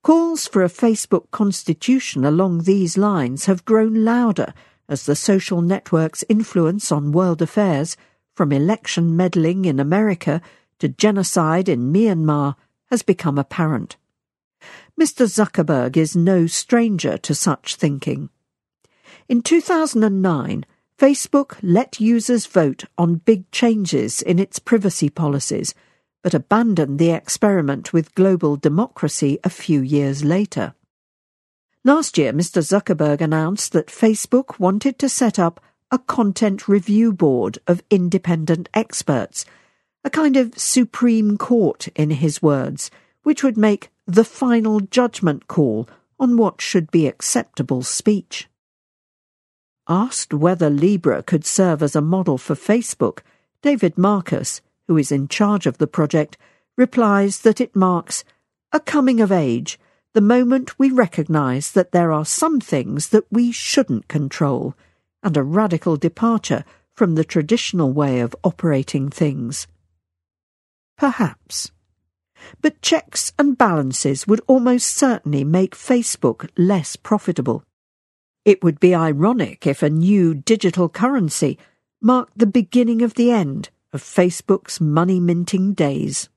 Calls for a Facebook constitution along these lines have grown louder as the social network's influence on world affairs, from election meddling in America to genocide in Myanmar, has become apparent. Mr. Zuckerberg is no stranger to such thinking. In 2009, Facebook let users vote on big changes in its privacy policies, but abandoned the experiment with global democracy a few years later. Last year, Mr. Zuckerberg announced that Facebook wanted to set up a content review board of independent experts, a kind of Supreme Court, in his words, which would make the final judgment call on what should be acceptable speech. Asked whether Libra could serve as a model for Facebook, David Marcus, who is in charge of the project, replies that it marks a coming of age, the moment we recognise that there are some things that we shouldn't control, and a radical departure from the traditional way of operating things. Perhaps. But checks and balances would almost certainly make Facebook less profitable. It would be ironic if a new digital currency marked the beginning of the end of Facebook's money-minting days.